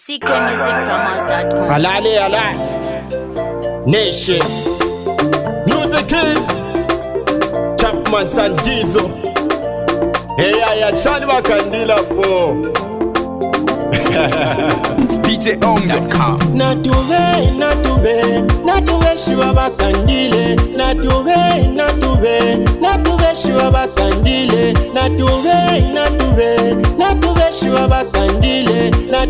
ckmusicpromos.com. Alale, alale. Nation. Music King. Chapman Sandizo. Hey, I Chani Makandila po. DJOM.com. Natuve shiva bakandile. Natuve shiva bakandile. Natuve shiva bakandile.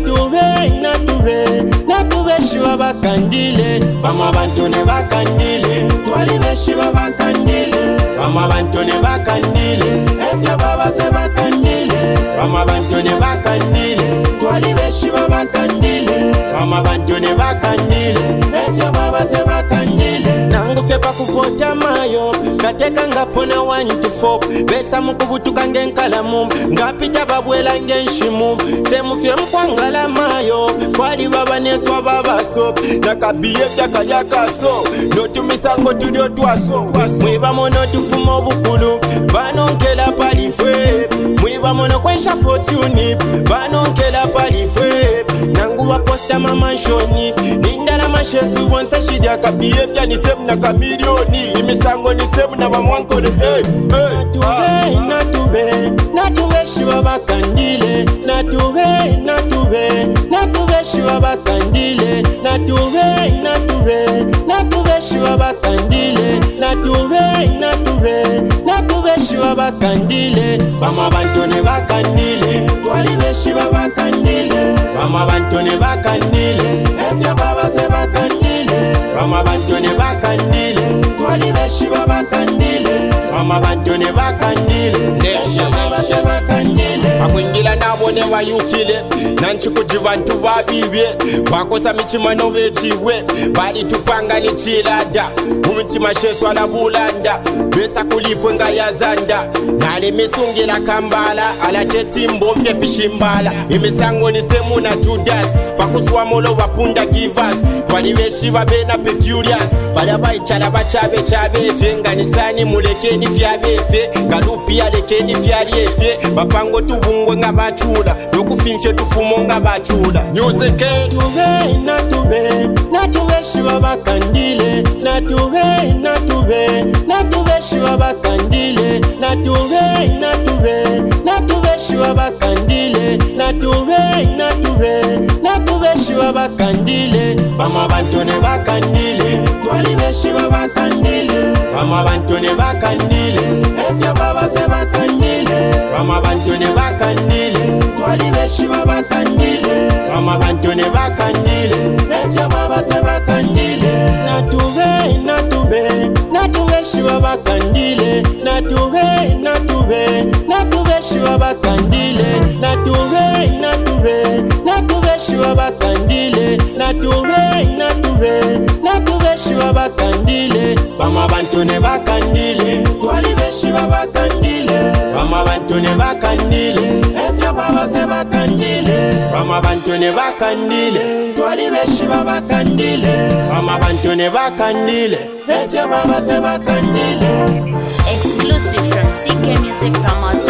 Natuve shiva bakandile. Mama bantone bakandile. Twali be shiva bakandile. Mama bantone bakandile. Efya baba fe bakandile. Mama bantone bakandile. Twali be shiva bakandile. Mama bantone bakandile. Efya baba fe bakandile. Nangu fe pakuvota mayo. Kateka ngapona 1 to 4. Besa mukubutuka ngenkalamu. Ngapita babwela ngenshimu. Semu fye mkwangala mayo. Kwali baba neswa baba so. Nakabiye fyakalya kaso. Notumisango tulio twaso. Mwiba mono tufumo bukulu. Banonkela palifwe. Mwiba mono kwensha fortune. Banonkela palifwe. Nangu waposta mamanshoni. Nindala mashesu wansa shidi kabiye fya nisemu na kamilioni. Imisango nisemu na bamwankole. Natuve shiva bakandile. Natuve shiva bakandile. Natuve shiva bakandile. Natuve shiva bakandile. Mama bantone bakandile. Twali be shiva bakandile. Mama bantone bakandile. Efya baba fe bakandile. Mama bantone bakandile. Twali be shiva bakandile. Mama bantone bakandile. Efya baba fe bakandile. Akwingila nabone wayukile. Nanchikuti bantu babibye. Bakosa michima nobechiwe. Bali tupanga ni chilada. Mumitima shesu alabulanda. Besa kulifwe nga yazanda. Nale misungila kambala. Ala tetimbo mfye fishimbala. Imisango ni semu na Judas. Pakuswa molo wapunda givas. Wali beshiba bena peculiars. Bala baichala bachabe chabe fe. Nganisani mulekeni fyabefe. Galupia lekeni fyaliefe. Bapango tubungwe nga bachula. Yokufinfye tufumo nga bachula. Music Natuve shiva bakandile. Natuve shiva bakandile. Natuve shiva bakandile. Natuve shiva bakandile. Mama bantone bakandile. Twali be shiva bakandile. Mama bantone bakandile. Efya baba fe bakandile. Mama bantone bakandile. Twali be shiva bakandile. Mama bantone bakandile. Efya baba fe bakandile. Natuve shiva bakandile. Natuve shiva bakandile. Natuve shiva bakandile. Natuve shiva bakandile. Mama bantone bakandile. Twali be shiva bakandile. Mama bantone bakandile. Efya baba fe bakandile. Mama bantone bakandile. Twali be shiva bakandile. Mama bantone bakandile. Efya baba fe bakandile. Exclusive from ckmusicpromos.com.